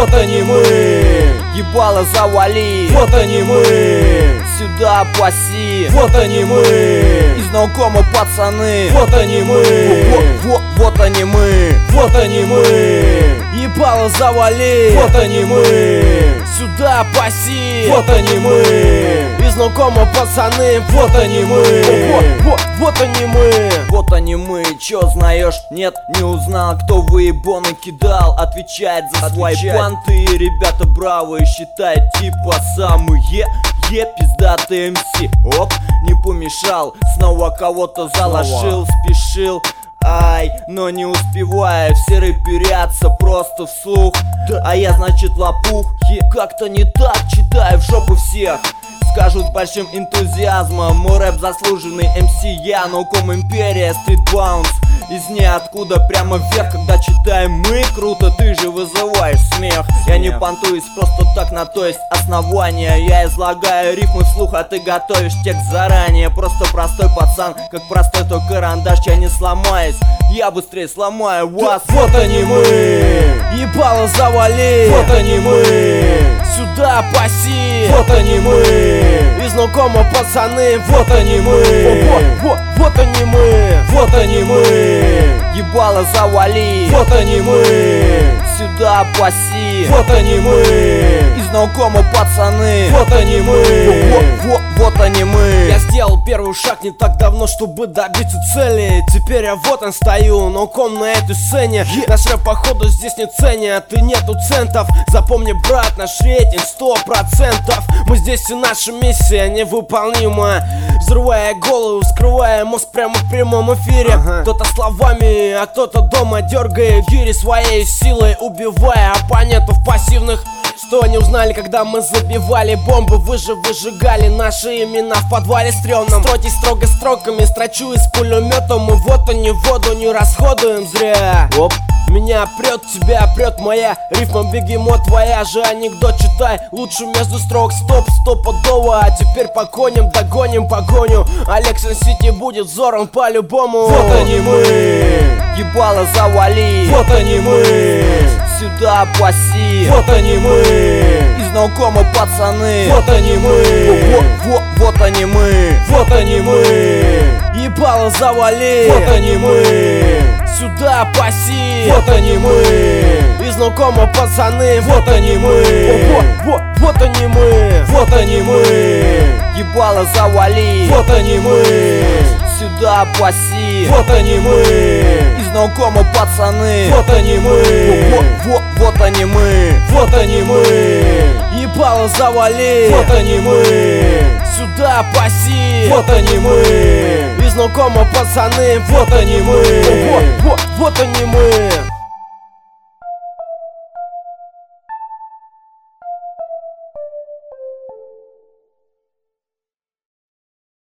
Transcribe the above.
вот они мы. Ебало завали, вот они мы. Сюда паси, вот они мы. Из знакомых пацаны, вот они мы. Вот они мы, вот они мы. Ебало завали, вот они мы. Сюда паси, вот они мы. Из знакомых пацаны, вот они мы. Вот они мы. Вот они мы, чё знаешь? Нет, не узнал, кто выебоны кидал. Отвечает за свои панты. Ребята бравые, считает типа самые пиздатые МС. Оп, не помешал, снова кого-то заложил, спешил. Ай, но не успеваю, все рэперятся просто вслух. А я, значит, лопух, как-то не так, читаю в жопу всех. Скажут с большим энтузиазмом, мой рэп заслуженный МС. Я, ноуком империя, стрит баунс. Из ниоткуда прямо вверх, когда читаем мы, круто, ты же вызываешь смех. Я не понтуюсь просто так, на то есть основания. Я излагаю рифмы вслух, а ты готовишь текст заранее. Просто простой пацан, как простой то карандаш. Я не сломаюсь, я быстрее сломаю вас. Вот они мы, ебало завали, вот они мы. Сюда паси, вот они мы. Из знакомых пацаны, вот они мы. Вот они мы, вот они мы. Ебало завали, вот они мы. Сюда паси, вот они мы. Из знакомых пацаны, вот они мы. Вот они мы. Я сделал первый шаг не так давно, чтобы добиться цели. Теперь я вот он стою, ноуком на этой сцене. Наш рэп походу здесь не ценят и нету центов. Запомни, брат, наш рейтинг 100%. Мы здесь и наша миссия невыполнима. Взрывая голову, скрывая мозг прямо в прямом эфире. Кто-то словами, а кто-то дома дергает гири своей силой, убивая оппонентов пассивных. Что не узнали, когда мы забивали бомбы, вы же выжигали наши имена в подвале стрёмном. Стройтесь строго строками, строчу из пулемета. Мы вот они воду не расходуем зря. Оп. Меня прет, тебя прет моя рифма, бегемот, твоя же анекдот читай. Лучше между строк, стопудово. А теперь погоним, догоним погоню. Алексон Сити будет взором по-любому. Вот они мы, ебало завали, вот они мы. Сюда паси, вот они мы. Из знакомых пацаны, вот они мы. Вот они мы, вот они мы. Ебало завали, вот они мы. Сюда паси, вот они мы. Из знакомых пацаны, вот они мы. Вот они мы. Вот они мы. Ебало завали, вот они мы. Сюда паси, вот они мы. Из знакомых пацаны, вот они мы. Вот они мы. Вот они мы. Ебало завали, вот они мы. Сюда паси, вот они мы. Из знакомых пацаны, вот они мы. Вот они мы.